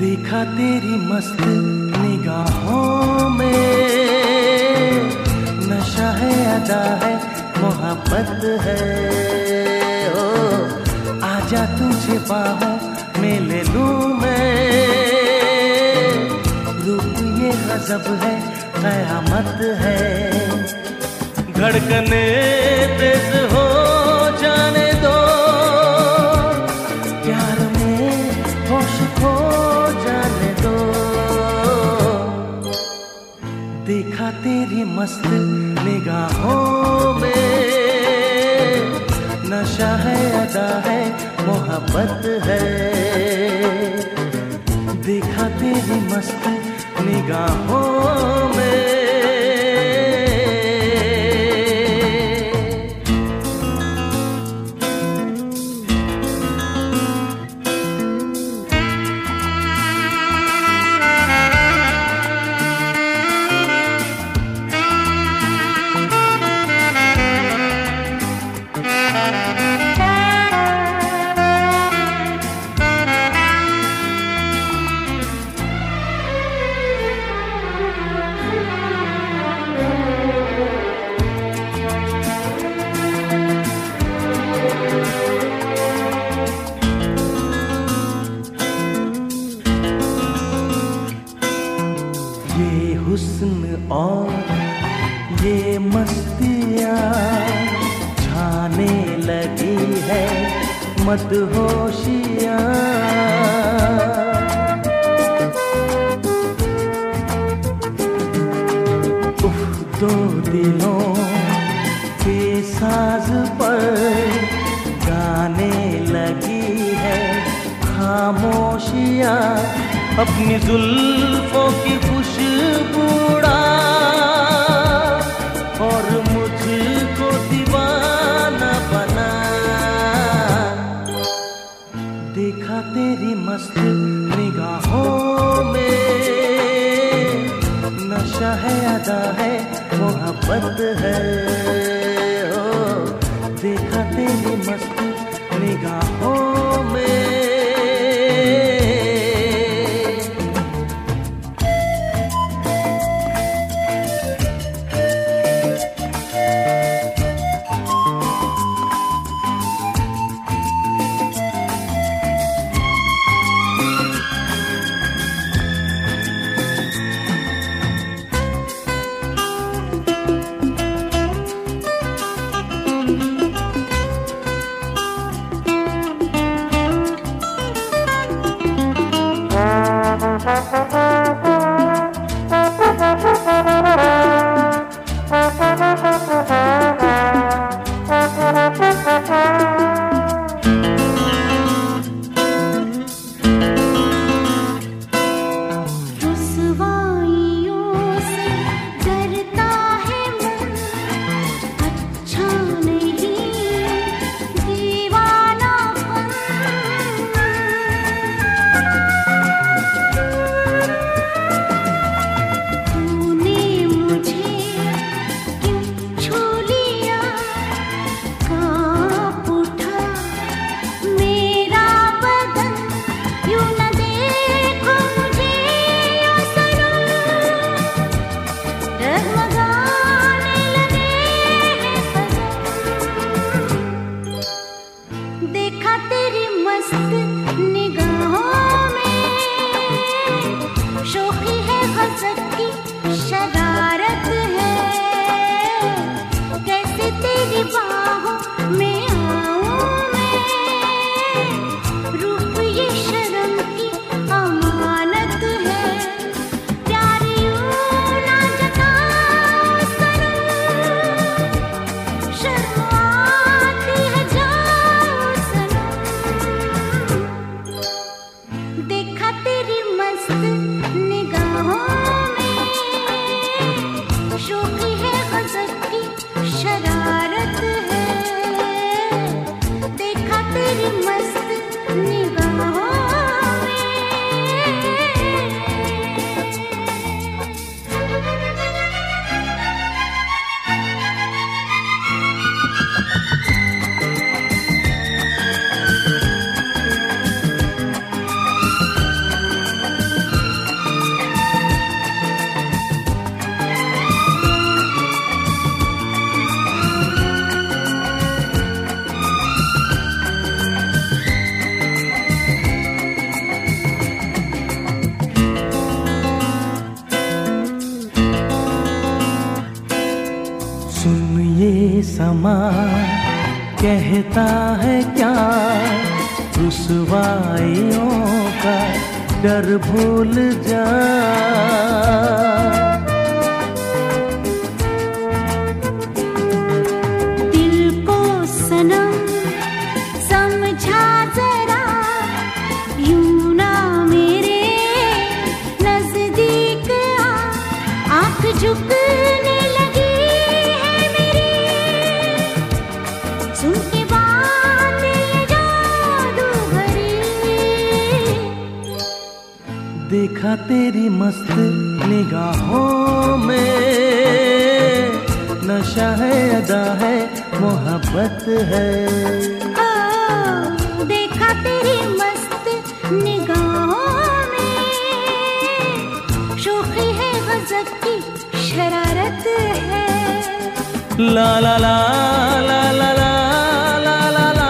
देखा तेरी मस्त निगाहों में, नशा है अदा है मोहब्बत है। ओ आजा तुझे बाहों में ले लूं मैं, रूप ये गजब है कयामत है। धड़कने तेज हो जाने दो, प्यार में होश खो जाने दो। देखा तेरी मस्त निगाहों में, नशा है अदा है मोहब्बत है। देखा तेरी मस्त निगाहों में। ये हुस्न और ये मस्तियाँ छाने लगी है मदहोशियाँ। उफ दो दिलों के साज पर गाने लगी है खामोशियाँ। अपनी जुल्फों की खुशबू उड़ा और मुझको दीवाना बना। देखा तेरी मस्त निगाहों में, नशा है अदा है मोहब्बत है। ओ देखा तेरी मस्त निगाहों में। समा कहता है क्या, रुसवाइयों का डर भूल जा। दिल को सनम समझा जरा, यूं ना मेरे नजदीक आ। आंख झुकने लगी है मेरी, सुन के बात ये जादू भरी। देखा तेरी मस्त निगाहों में, नशा है अदा है मोहब्बत है। ओ, देखा तेरी मस्त निगाहों में, शोखी है गजब की शरारत है। ला ला ला ला ला ला ला ला ला।